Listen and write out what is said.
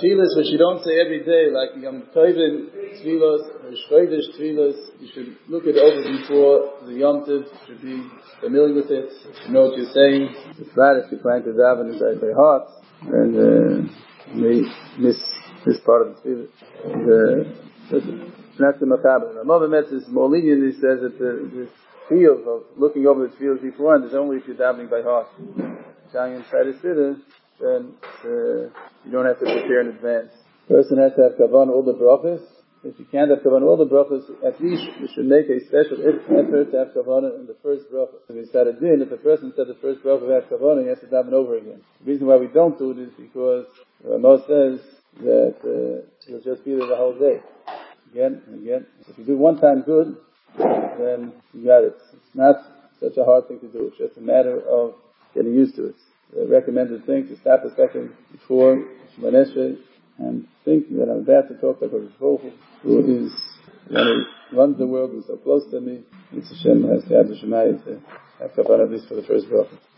tefillas which you don't say every day, like Yom Tovim tefillas, or Shchodesh tefillas, you should look it over before the Yom Tov. You should be familiar with it. You should know what you're saying. It's bad if you plan to daven in by heart, and you may miss this part of the tefillah. That's the machaber. The Mother Metz is more lenient. He says that the field of looking over the field beforehand is only if you're davening by heart. Going inside a siddur, then you don't have to prepare in advance. Person has to have kavanah all the brachas. If you can't have kavanah all the brachas, at least you should make a special effort to have kavanah in the first bracha. If you said it in, if a person said the first bracha without kavanah, he has to daven over again. The reason why we don't do it is because Ramos says that you'll just be there the whole day. Again and again. If you do one time good, then you got it. It's not such a hard thing to do. It's just a matter of getting used to it. The recommended thing to stop a second before Shemon Esrei and think that I'm about to talk to HaKadosh Baruch Hu, who is, runs the world, who's so close to me. It's Hashem has to have the Shemai to have kavanah at least for the first bracha.